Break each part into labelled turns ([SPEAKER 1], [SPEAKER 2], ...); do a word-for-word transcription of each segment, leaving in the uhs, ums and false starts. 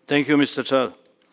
[SPEAKER 1] Thank you, Mister Chair.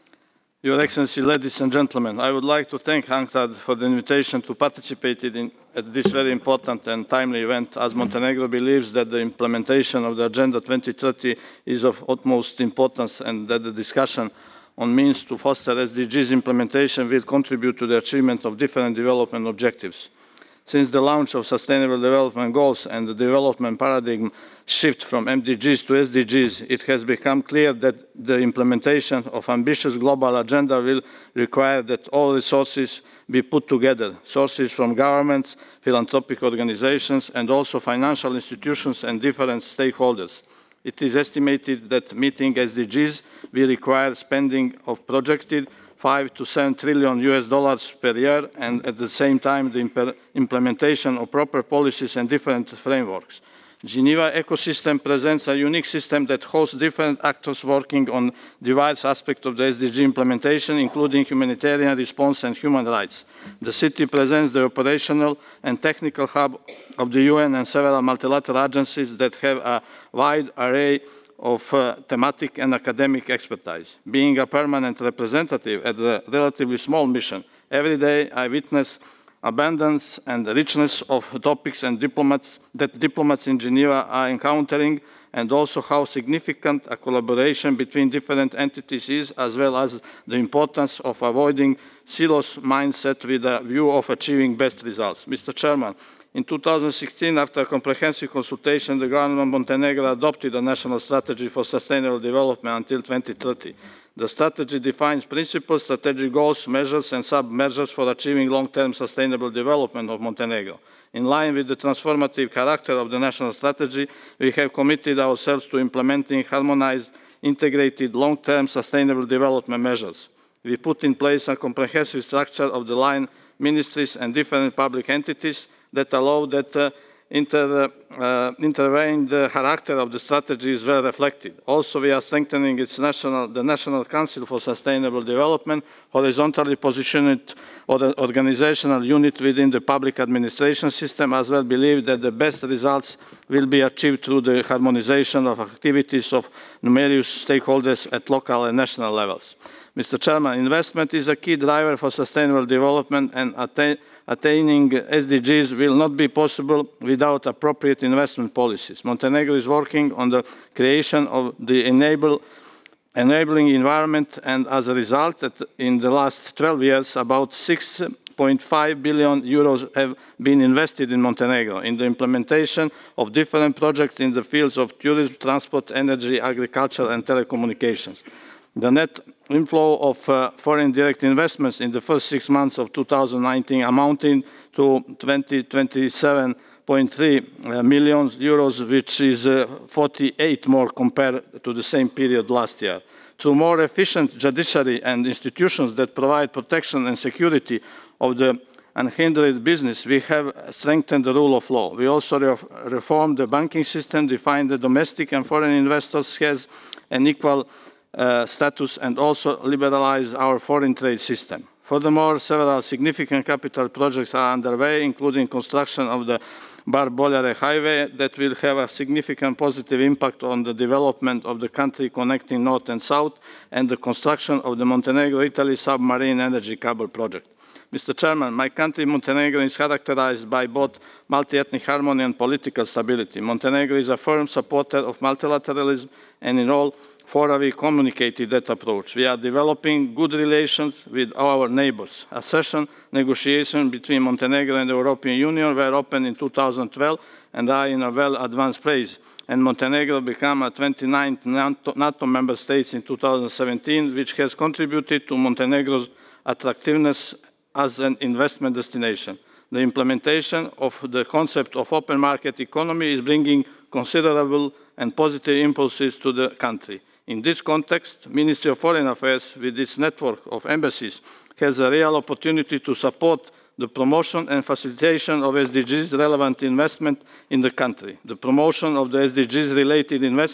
[SPEAKER 1] Your Excellency, ladies and gentlemen, I would like to thank UNCTAD for the invitation to participate in at this very important and timely event, as Montenegro believes that the implementation of the Agenda twenty thirty is of utmost importance and that the discussion on means to foster S D Gs implementation will contribute to the achievement of different development objectives. Since the launch of Sustainable Development Goals and the development paradigm shift from M D Gs to S D Gs, it has become clear that the implementation of ambitious global agenda will require that all resources be put together, sources from governments, philanthropic organizations, and also financial institutions and different stakeholders. It is estimated that meeting S D Gs will require spending of projected five to seven trillion U S dollars per year, and at the same time the implementation of proper policies and different frameworks. Geneva ecosystem presents a unique system that hosts different actors working on diverse aspects of the S D G implementation, including humanitarian response and human rights. The city presents the operational and technical hub of the U N and several multilateral agencies that have a wide array of uh, thematic and academic expertise. Being a permanent representative at a relatively small mission, every day I witness abundance and richness of topics and diplomats that diplomats in Geneva are encountering, and also how significant a collaboration between different entities is, as well as the importance of avoiding silos mindset with a view of achieving best results. Mister Chairman, in two thousand sixteen, after a comprehensive consultation, the government of Montenegro adopted a national strategy for sustainable development until twenty thirty. The strategy defines principles, strategic goals, measures and sub-measures for achieving long-term sustainable development of Montenegro. In line with the transformative character of the national strategy, we have committed ourselves to implementing harmonized, integrated, long-term sustainable development measures. We put in place a comprehensive structure of the line ministries and different public entities that allow that uh, inter, uh, intervened uh, character of the strategy is well reflected. Also, we are strengthening its national, the National Council for Sustainable Development, horizontally positioned or the organizational unit within the public administration system, as well believe that the best results will be achieved through the harmonization of activities of numerous stakeholders at local and national levels. Mister Chairman, investment is a key driver for sustainable development, and attain, attaining S D Gs will not be possible without appropriate investment policies. Montenegro is working on the creation of the enable, enabling environment, and as a result, in the last twelve years, about six point five billion euros have been invested in Montenegro in the implementation of different projects in the fields of tourism, transport, energy, agriculture, and telecommunications. The net inflow of uh, foreign direct investments in the first six months of two thousand nineteen amounting to twenty-seven point three million euros, which is uh, forty-eight more compared to the same period last year. Through more efficient judiciary and institutions that provide protection and security of the unhindered business, we have strengthened the rule of law. We also re reformed the banking system, defined the domestic and foreign investors has an equal Uh, status, and also liberalize our foreign trade system. Furthermore, several significant capital projects are underway, including construction of the Bar-Bolyare highway that will have a significant positive impact on the development of the country connecting north and south, and the construction of the Montenegro-Italy submarine energy cable project. Mister Chairman, my country, Montenegro, is characterized by both multi-ethnic harmony and political stability. Montenegro is a firm supporter of multilateralism, and in all fora we communicated that approach. We are developing good relations with our neighbors. Accession negotiations between Montenegro and the European Union were opened in two thousand twelve and are in a well-advanced phase, and Montenegro became a twenty-ninth NATO member state in two thousand seventeen, which has contributed to Montenegro's attractiveness as an investment destination. The implementation of the concept of open market economy is bringing considerable and positive impulses to the country. In this context, the Ministry of Foreign Affairs, with its network of embassies, has a real opportunity to support the promotion and facilitation of S D Gs relevant investment in the country. The promotion of the S D Gs related investment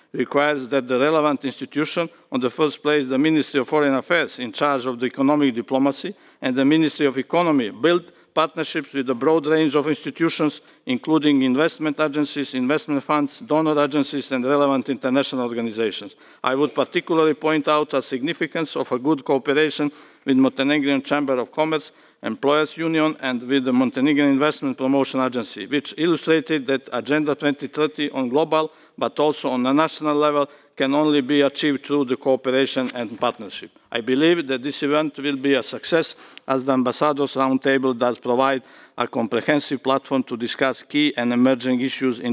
[SPEAKER 1] requires that the relevant institution, in the first place the Ministry of Foreign Affairs in charge of the economic diplomacy, and the Ministry of Economy build partnerships with a broad range of institutions, including investment agencies, investment funds, donor agencies and relevant international organisations. I would particularly point out the significance of a good cooperation with the Montenegrin Chamber of Commerce, Employers Union and with the Montenegrin Investment Promotion Agency, which illustrated that Agenda twenty thirty on global but also on a national level can only be achieved through the cooperation and partnership. I believe that this event will be a success, as the Ambassadors Roundtable does provide a comprehensive platform to discuss key and emerging issues in